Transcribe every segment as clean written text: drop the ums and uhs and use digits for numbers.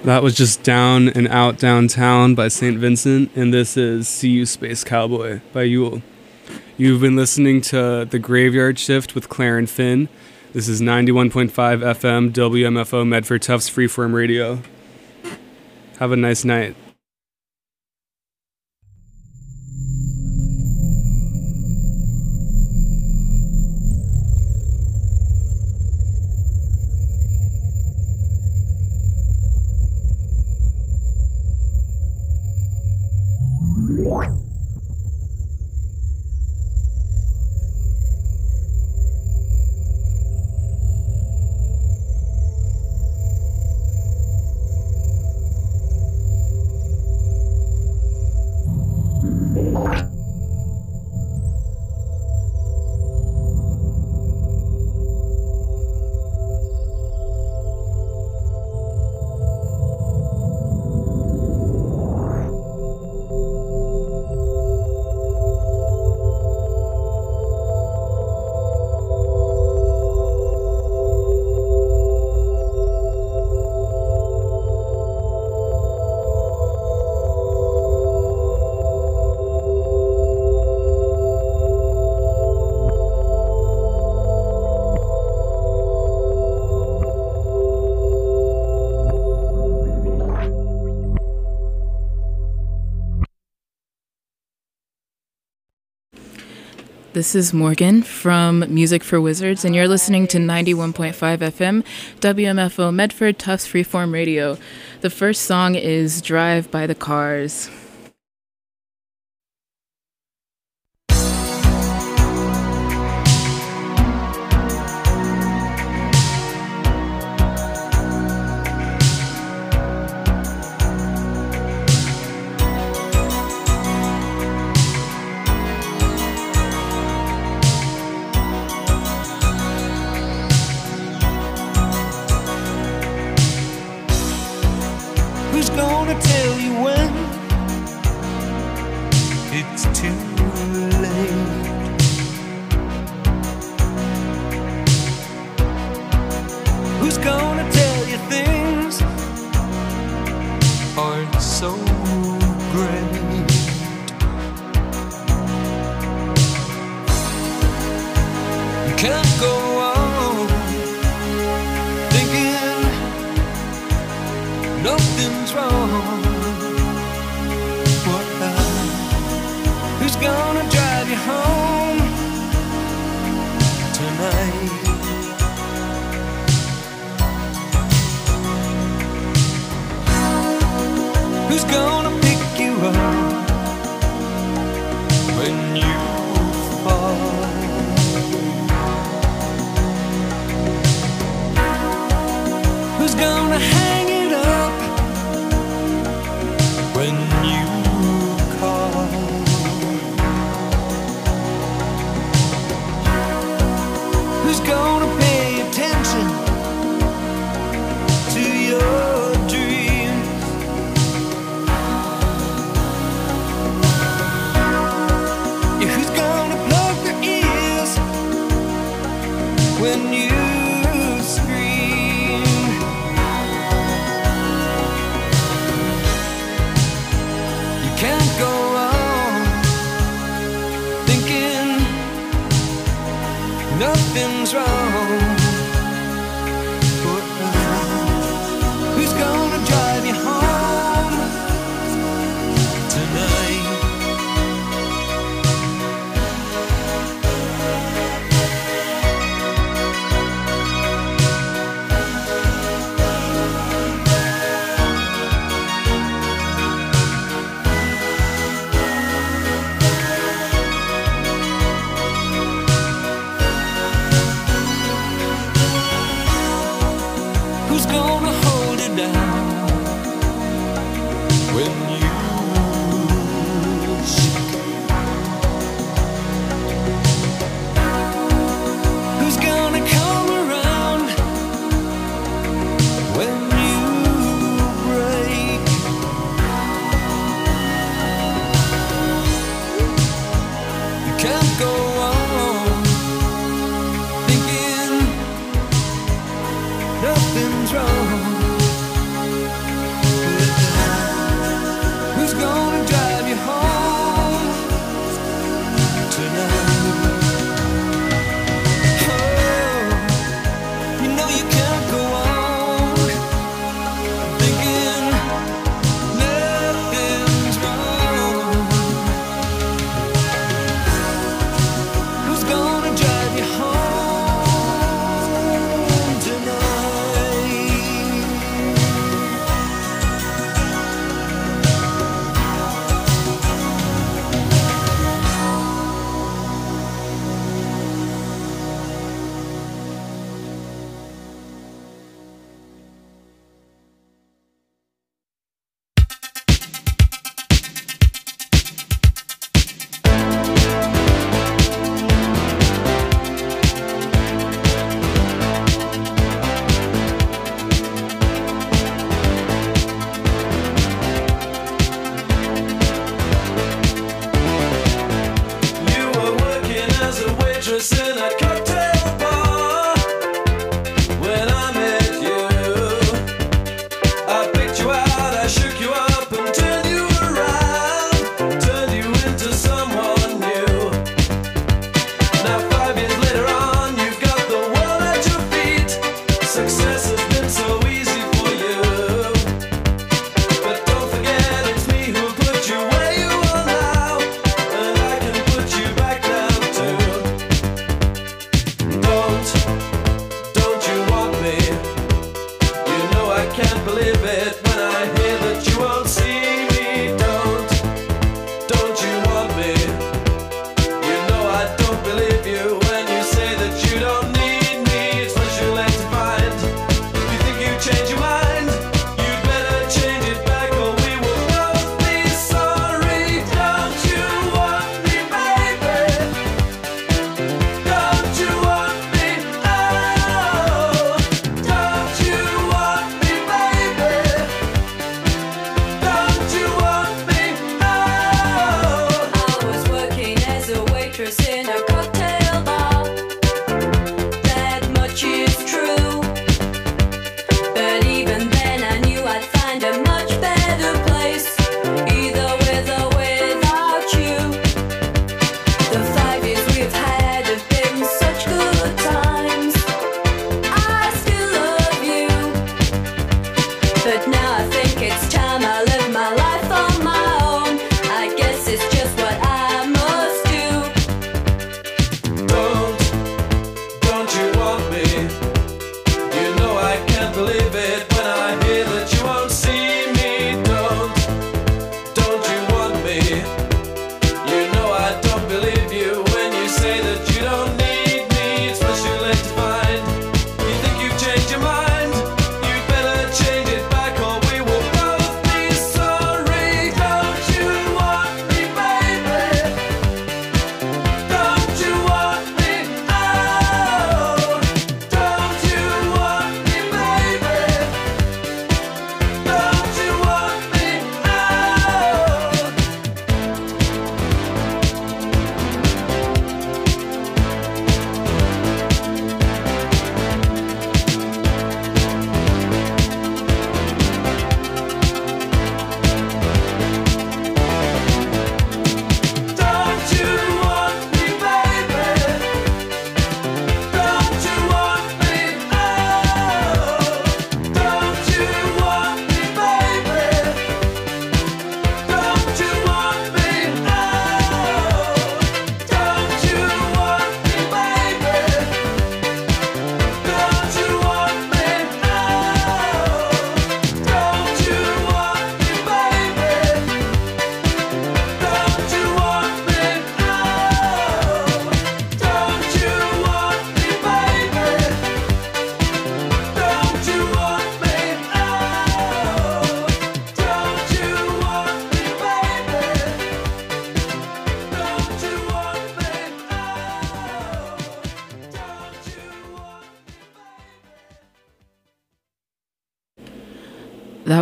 That was just Down and Out Downtown by St. Vincent, and this is See You Space Cowboy by Yule. You've been listening to The Graveyard Shift with Claire and Finn. This is 91.5 FM WMFO Medford Tufts Freeform Radio. Have a nice night. This is Morgan from Music for Wizards, and you're listening to 91.5 FM, WMFO Medford Tufts Freeform Radio. The first song is Drive by the Cars. Who's gonna tell you when it's too late? Who's gonna tell you things aren't so great? You can't go on thinking nothing's wrong. What who's gonna drive you home tonight? Who's gonna pick you up when you fall? Who's gonna hang it up when you call? Who's gonna pay attention to your dreams? Yeah, who's gonna plug their ears when you scream? Can't go on thinking nothing's wrong. Who's gonna drive you home tonight? Who's gonna hold it down when you shake? Who's gonna come around when you break? You can't go on thinking nothing's wrong.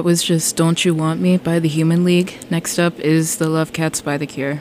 That was just Don't You Want Me by the Human League. Next up is The Love Cats by The Cure.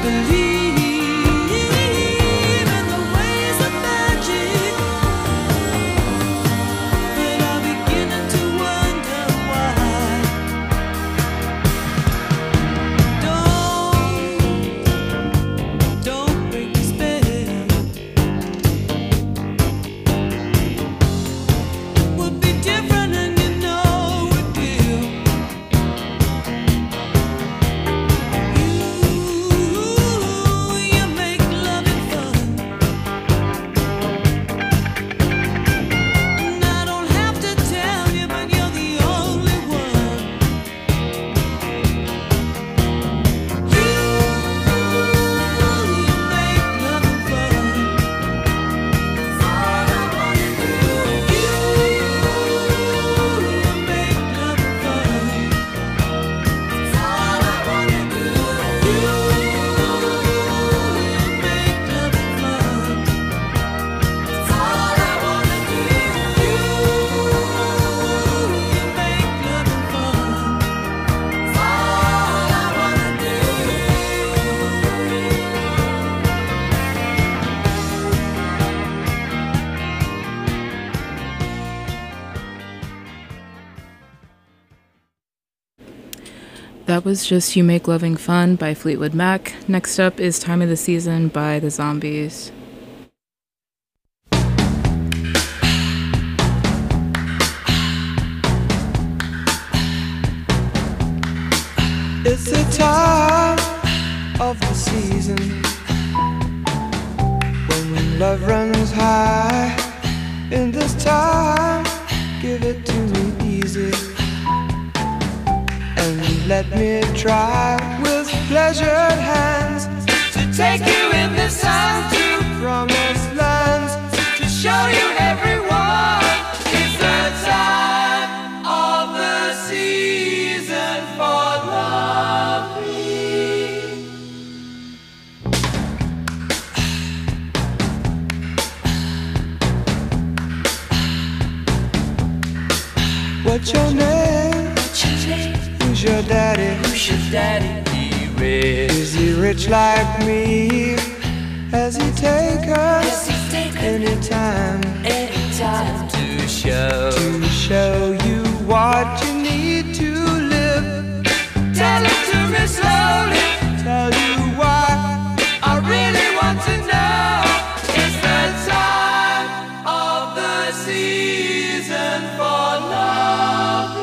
That was just You Make Loving Fun by Fleetwood Mac. Next up is Time of the Season by The Zombies. It's the time of the season when love runs high. In this time, give it to me easy and let me try with pleasured hands to take you in the sun to promised lands, to show you everyone. It's the time of the season for loving. What's your name? Who's your daddy? Who's your daddy? He rich. Is he rich like me? Has he take us anytime to show you what you need to live? Tell it to me slowly. Tell you why I really want to know. It's the time of the season for loving.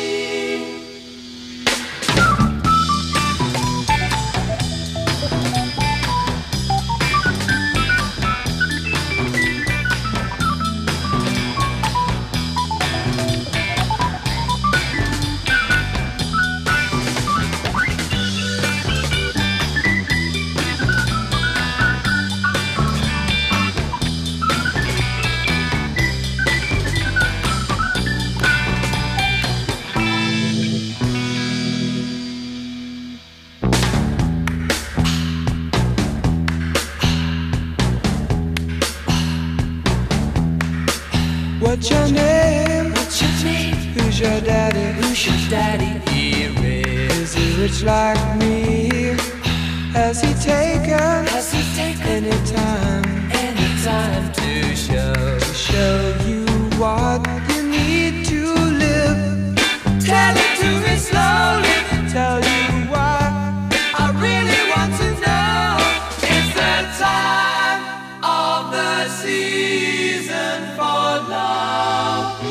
What's your name? What's your name? Who's your daddy? Who's your daddy? He rich. Is he rich like me? Has he taken anytime to show you what you need to live? Tell it to me slowly. Tell you why I really want to know. It's the time of the season for loving.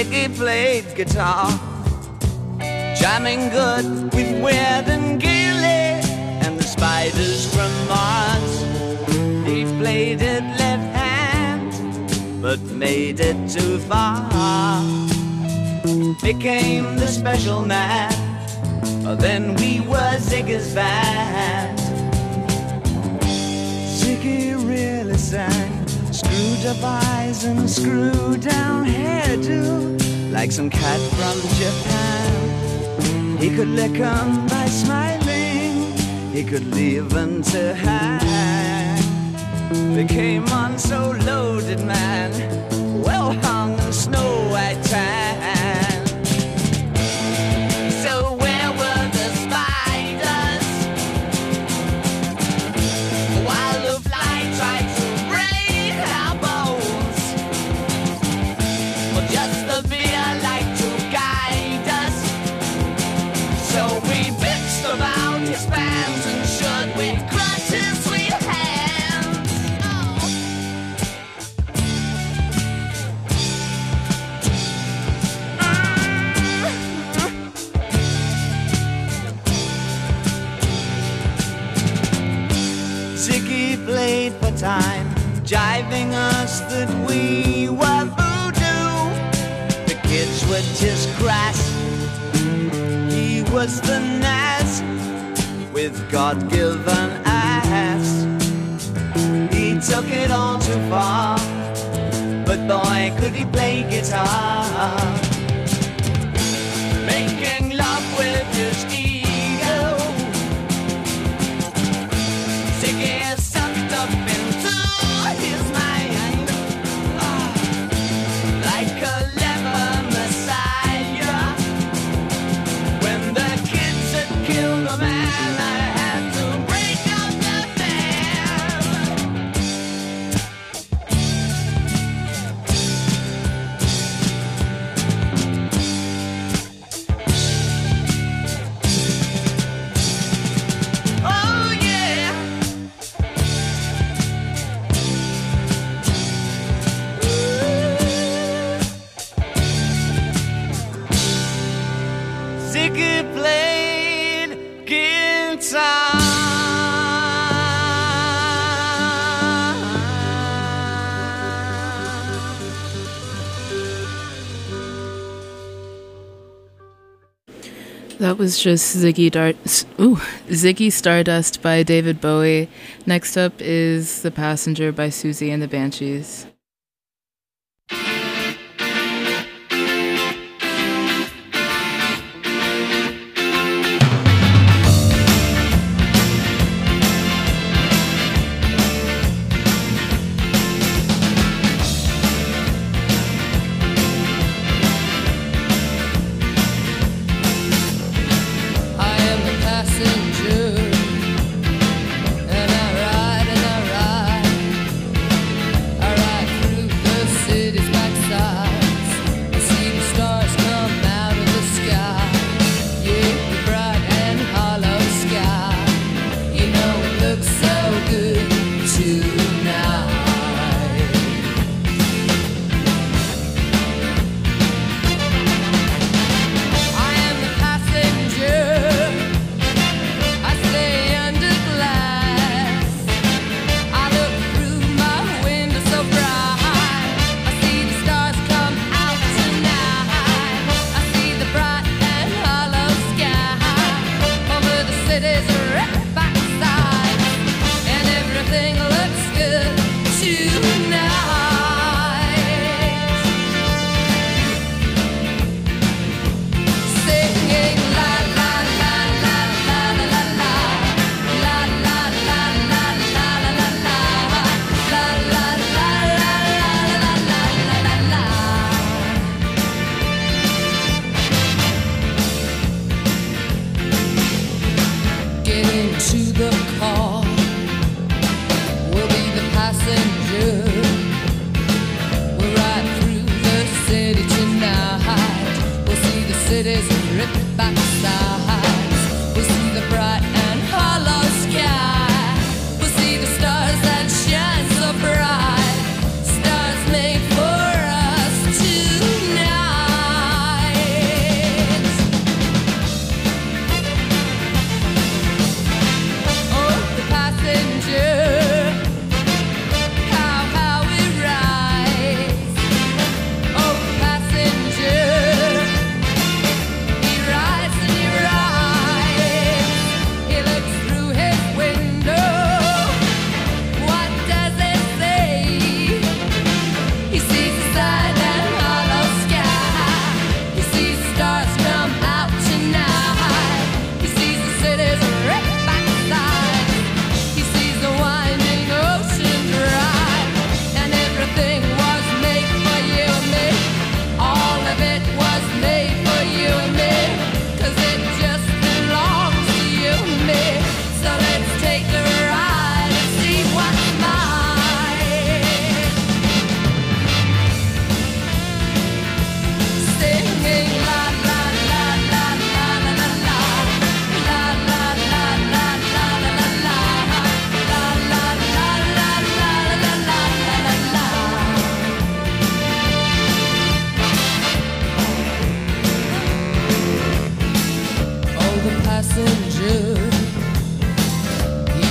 Ziggy played guitar, jamming good with Weird and Gilly and the Spiders from Mars. He played it left hand, but made it too far. Became the special man, then we were Ziggy's band. Ziggy really sang, screwed up eyes and screwed down hairdo, like some cat from Japan. He could lick 'em by smiling, he could leave 'em to hang. They came on so loaded, man, well hung in snow white tan. So where were the spiders while the fly tried to break our bones? Well, just the beer like to guide us. So we bitched about his fans and should we crush his sweet hands. Oh. Ziggy played for time, jiving us that we were voodoo. The kids were just crass, he was the Nas with God-given ass. He took it all too far, but boy could he play guitar. Making love with his ego, Ziggy sucked up into his mind, like a leper messiah. When the kids had killed the man, I had to break up the band. Oh yeah. Ziggy played guitar. That was just Ziggy Stardust by David Bowie. Next up is The Passenger by Susie and the Banshees. I am the passenger, and I ride and I ride. I ride through the city's backsides. I see the stars come out of the sky. Yeah, the bright and hollow sky. You know it looks so good tonight. I am the passenger. I stay under glass. I look through my window so bright. I see the stars come out tonight. I see the bright and hollow sky over the city's red backside, and everything looks good tonight. Singing la la la la la la la la, la la la la la la la la, la la la la la la la la. Get into the car, we'll be the passenger. We'll ride through the city tonight. We'll see the city's ripped back sides. We'll see the bright and hollow sky. We'll see the stars that shine so bright. Stars made for us tonight.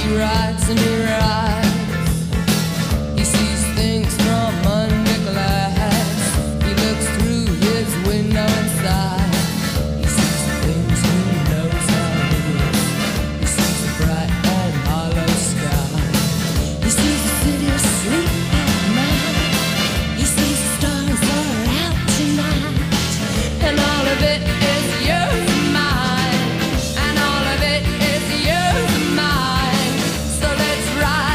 writes and he writes. He sees things from under glass. He looks through his window inside. He sees the things he knows are his. He sees the bright and hollow sky. He sees the city asleep at night. He sees the stars are out tonight. And all of it is yours and mine. And all of it is yours and mine. So let's ride.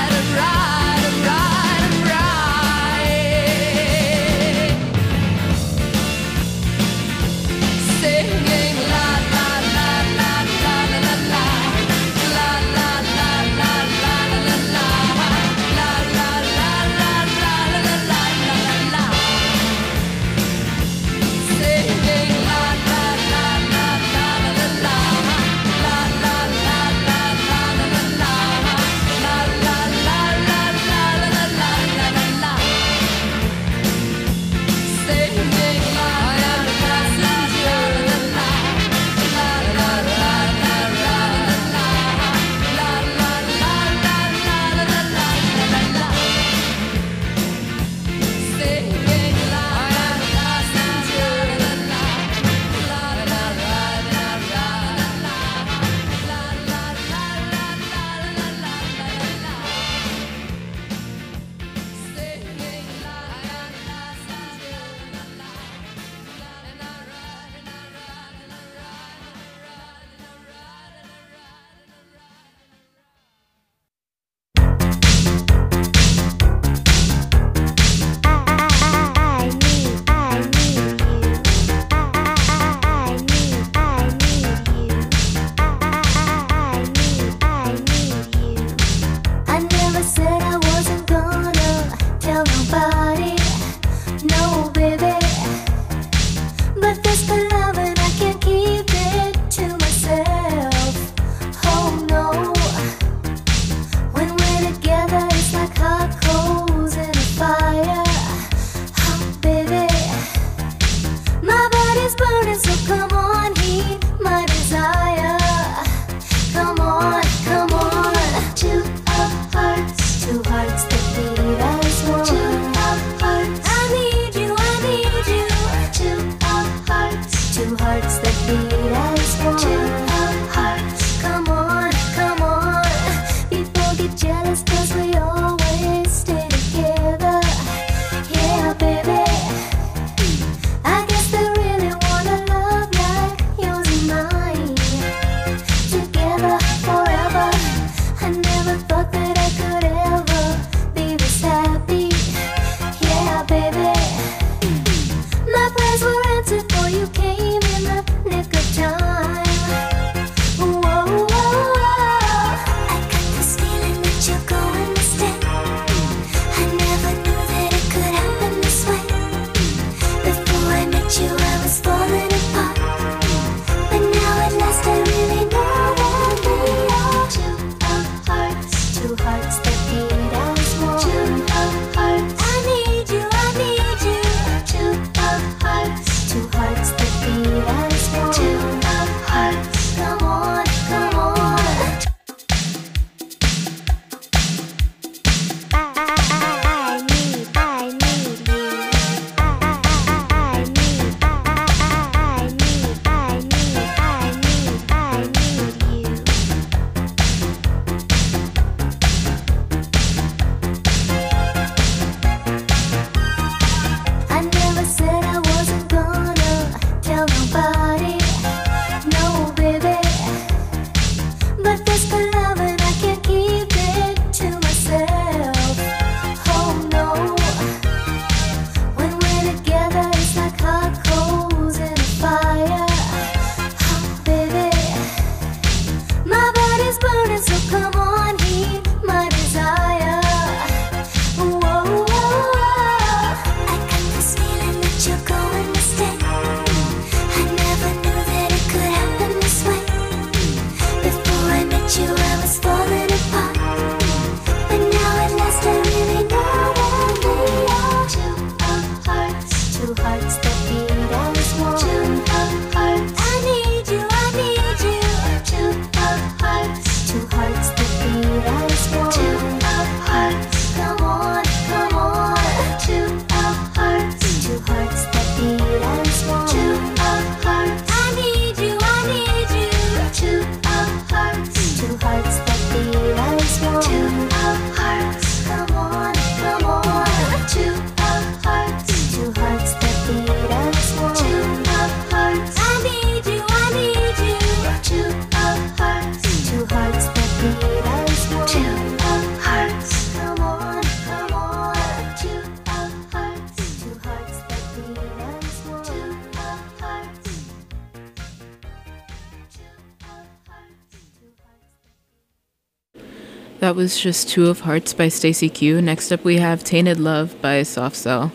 That was just Two of Hearts by Stacey Q. Next up we have Tainted Love by Soft Cell.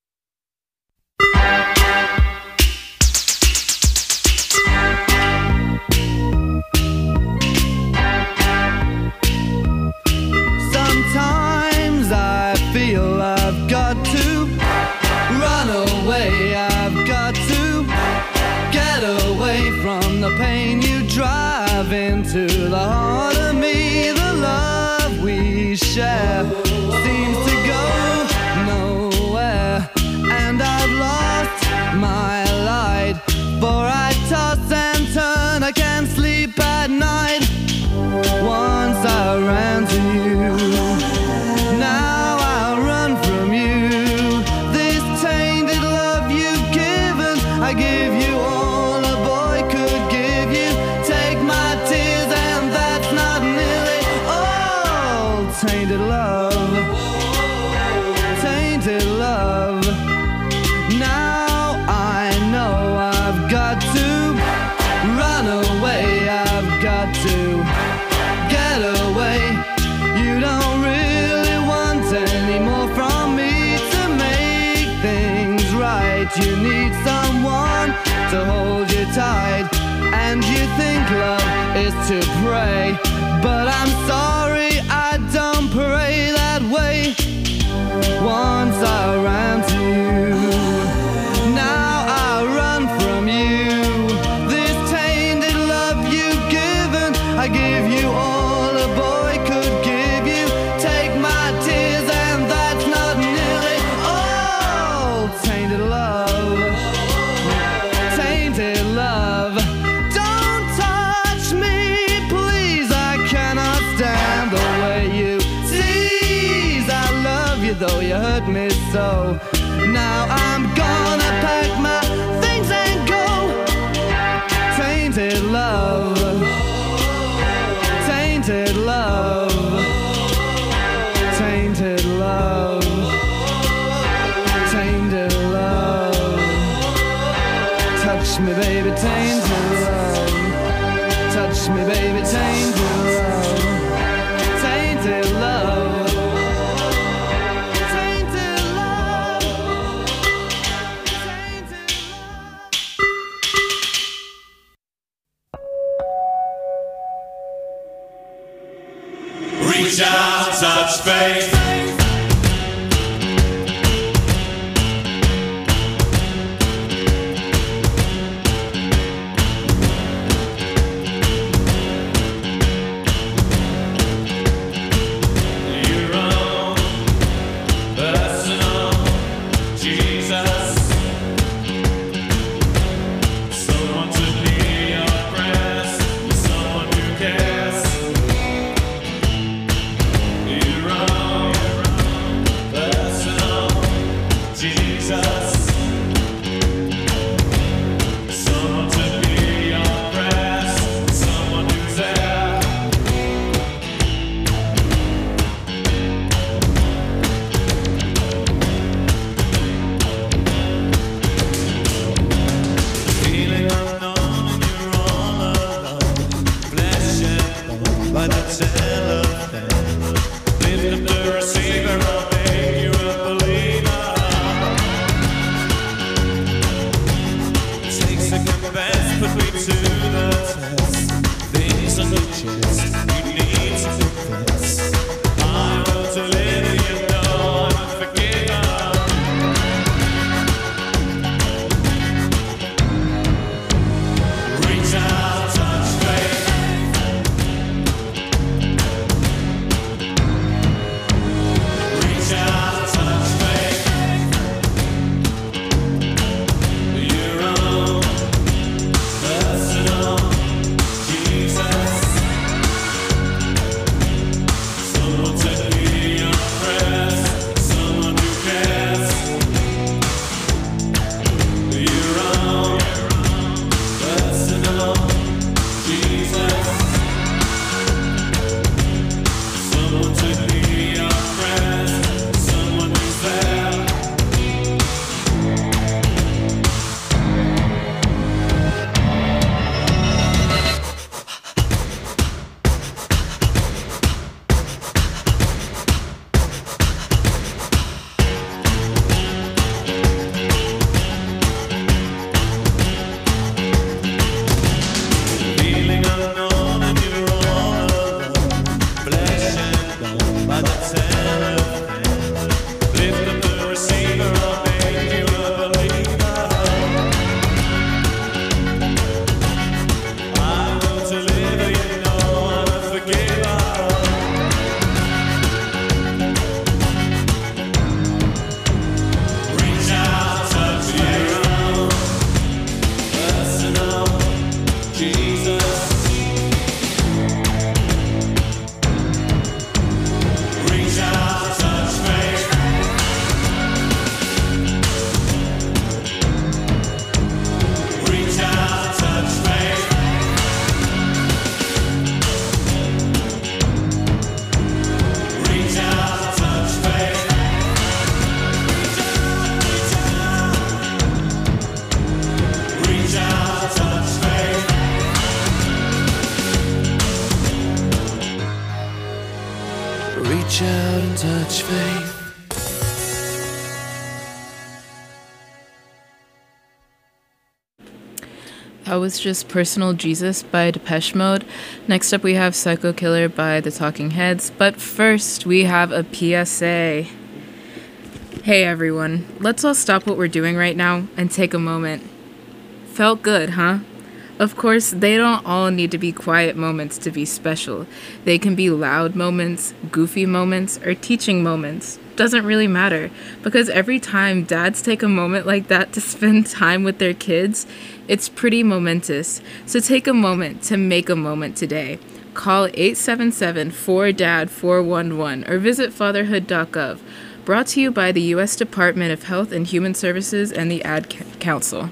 Sometimes I feel I've got to run away, I've got to get away from the pain you drive into the heart of me. The love we share seems to go nowhere, and I've lost my light, for I toss and turn, I can't sleep at night. Once I ran to you, now I run from you. This tainted love you've given, I give you all a boy could give you. Take my tears and that's not nearly all. Tainted love, tainted love. Now I know I've got to run away, I've got to get away. You don't really want any more from me to make things right. You need someone to hold you tight, and you think love is to pray, but I'm sorry, I don't pray that way. Once I ran to you, now I run from you. This tainted love you've given, I give you all a boy could give you. Take my tears and that's not nearly all. Tainted love, tainted love. Don't touch me, please, I cannot stand the way you tease. I love you though you hurt me so. Now I'm gonna pack my things and go. Tainted love, tainted love, tainted love, tainted love. Touch me baby, tainted love. Touch me baby, tainted love. Tainted love, tainted love, tainted love. Reach out, touch faith. Your own personal Jesus. Someone to be your prayers, someone who cares. Your own by the telephone. Lift up the receiver, I'll make you a believer. I will deliver, you know I'm a forgiver. Reach out, touch you, personal Jesus. Reach out, touch faith. Reach out, touch faith. Reach out, touch faith. Reach out, touch faith. Reach out and touch faith. That was just Personal Jesus by Depeche Mode. Next up, we have Psycho Killer by The Talking Heads. But first, we have a PSA. Hey everyone, let's all stop what we're doing right now and take a moment. Felt good, huh? Of course, they don't all need to be quiet moments to be special. They can be loud moments, goofy moments, or teaching moments. Doesn't really matter, because every time dads take a moment like that to spend time with their kids, it's pretty momentous. So take a moment to make a moment today. Call 877-4DAD-411 or visit fatherhood.gov. Brought to you by the U.S. Department of Health and Human Services and the Ad Council.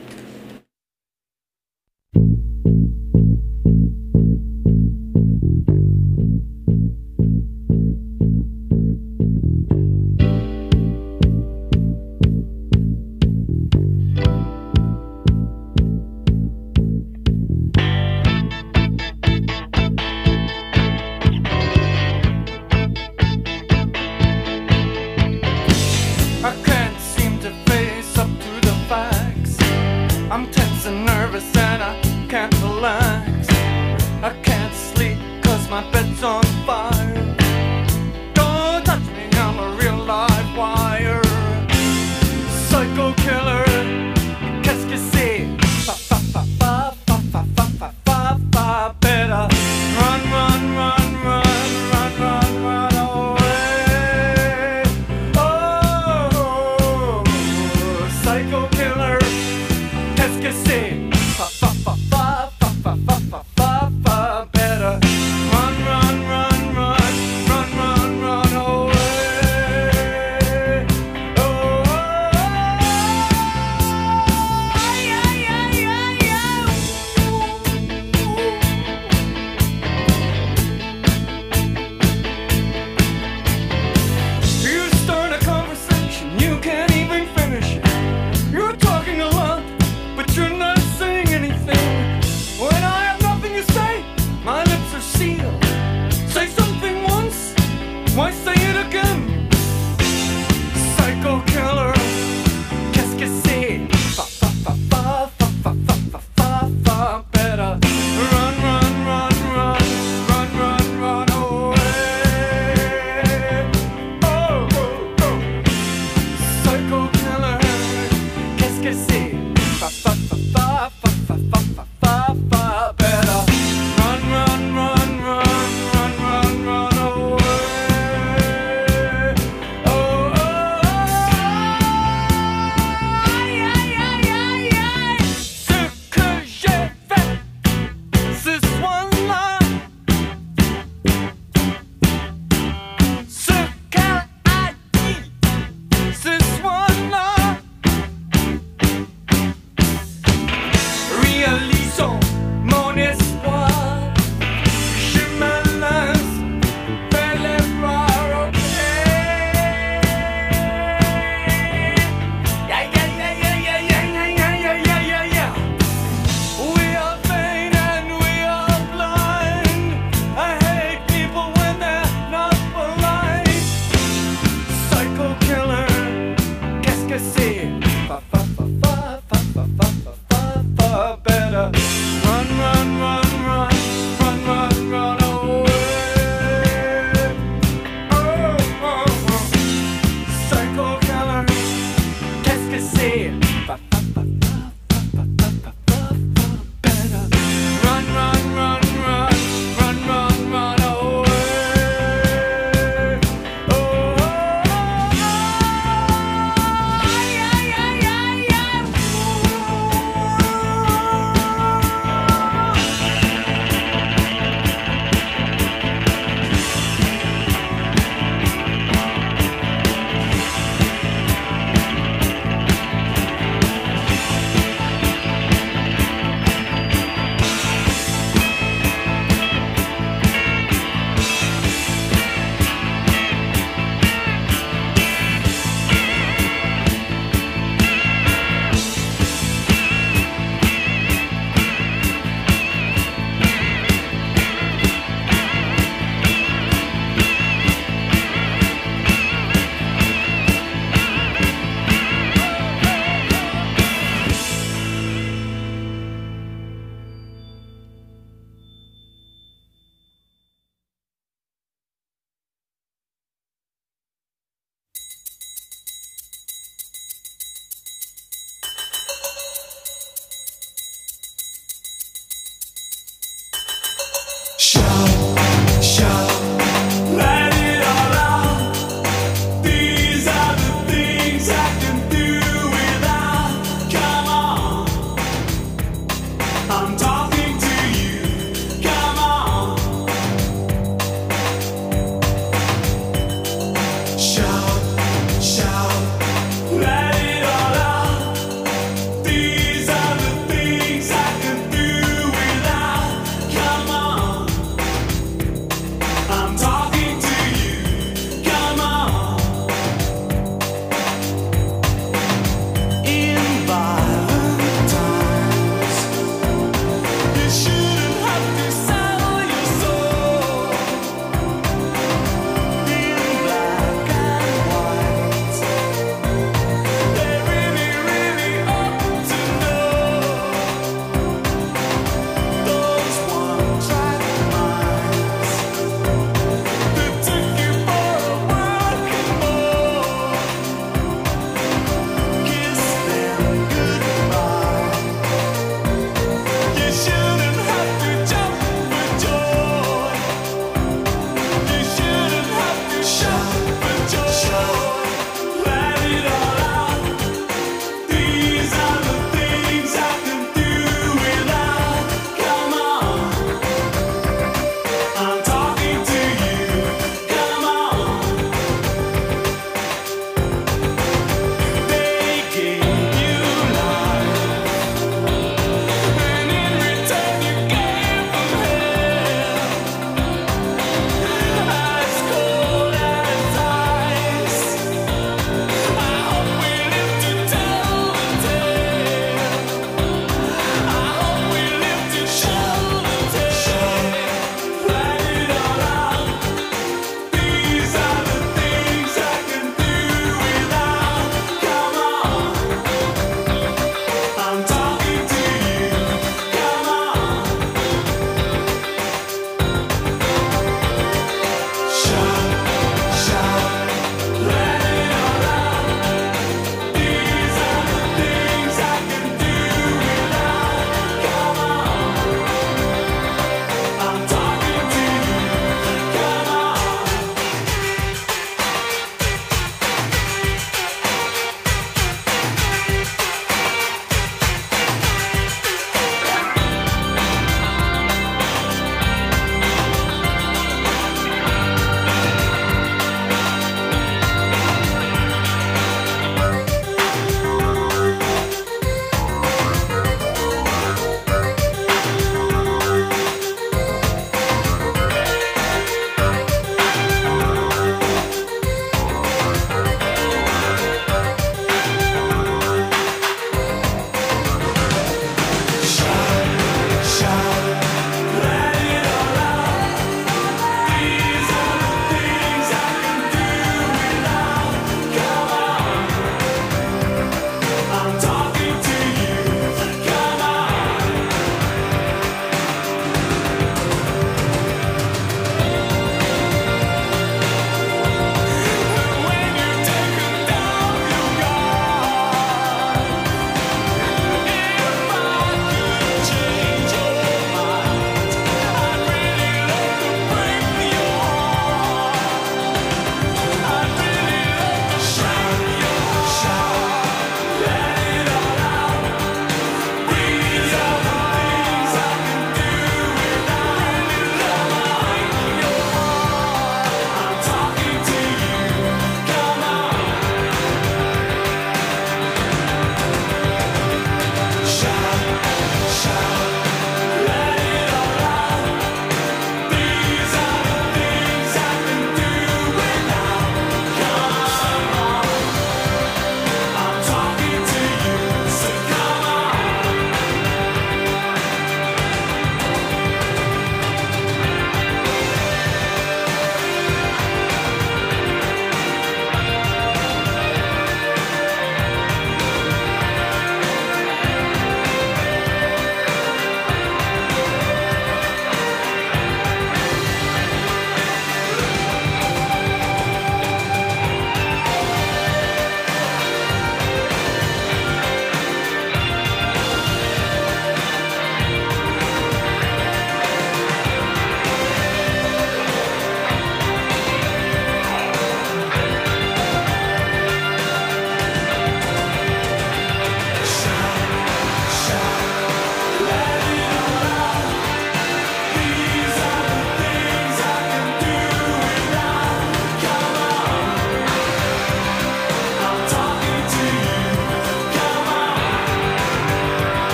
I can't seem to face up to the facts.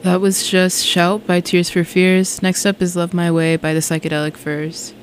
That was just Shout by Tears for Fears. Next up is Love My Way by the Psychedelic Furs.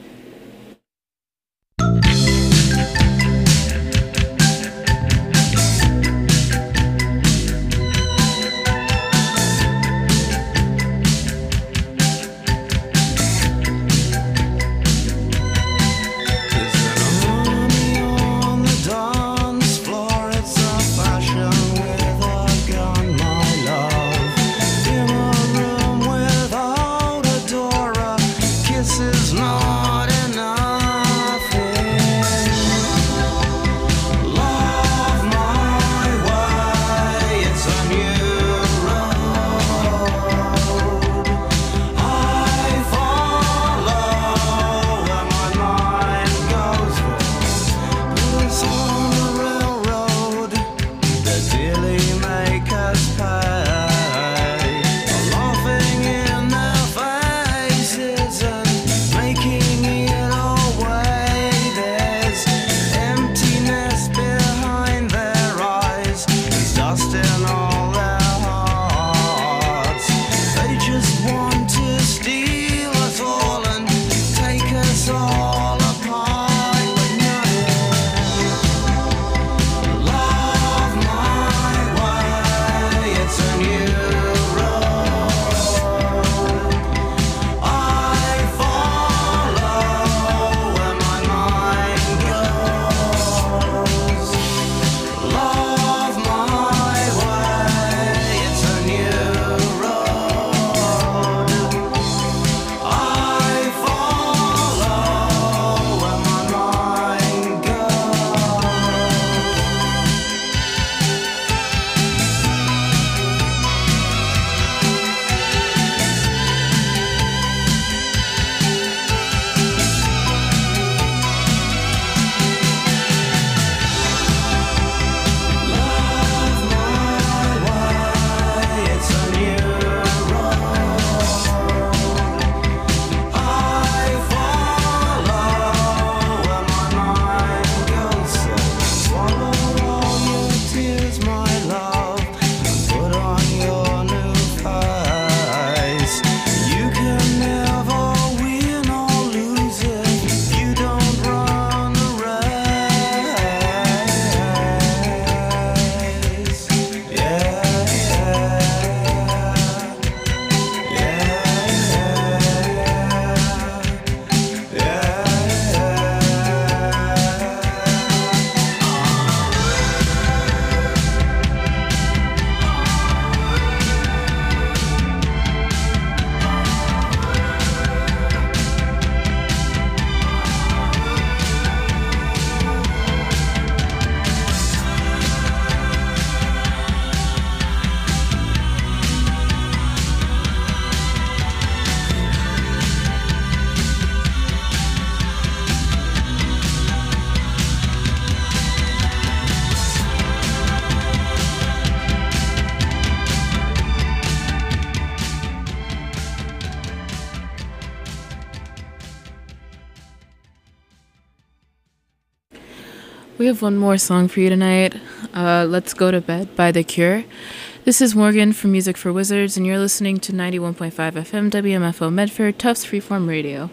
We have one more song for you tonight. Let's Go to Bed by The Cure. This is Morgan from Music for Wizards, and you're listening to 91.5 FM WMFO Medford, Tufts Freeform Radio.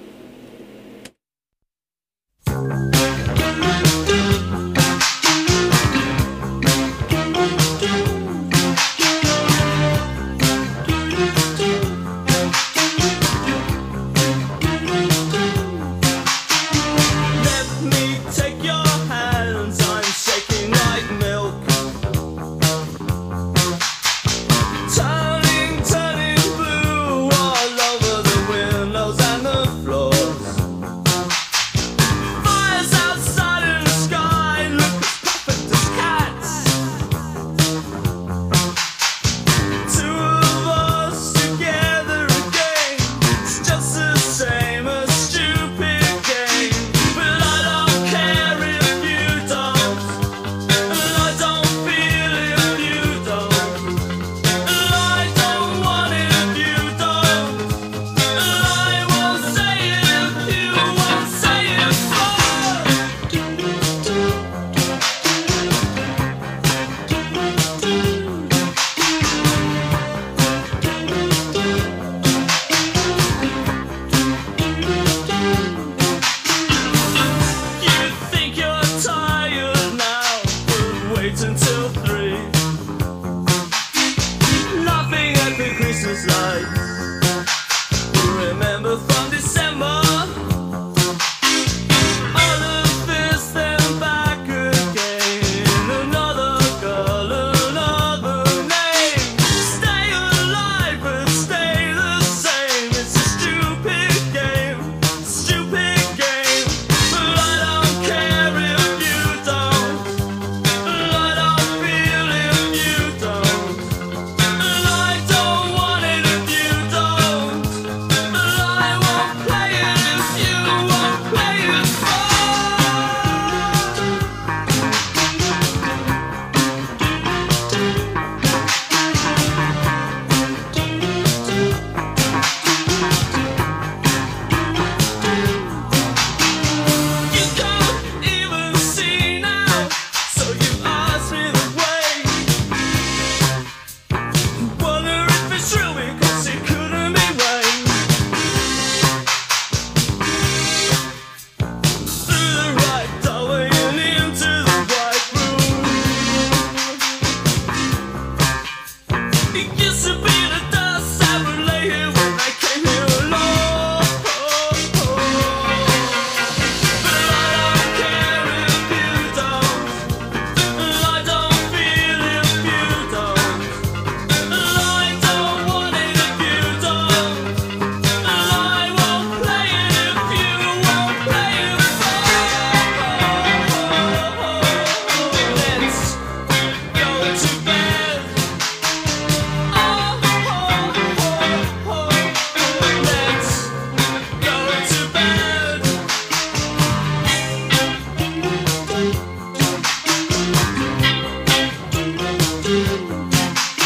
Turning blue all over the windows and the floor. Christmas lights. You remember from December. All the fists and back again. Another girl, another name. Stay alive but stay the same. It's a stupid game, stupid game. But I don't care if you don't. And I don't feel if you don't. And I don't want it if you don't. And I won't play it if you won't play it. You can't even see now, so you ask me the way. Wonder if it's true because it couldn't be rain. Through the right doorway and into the right room. It used to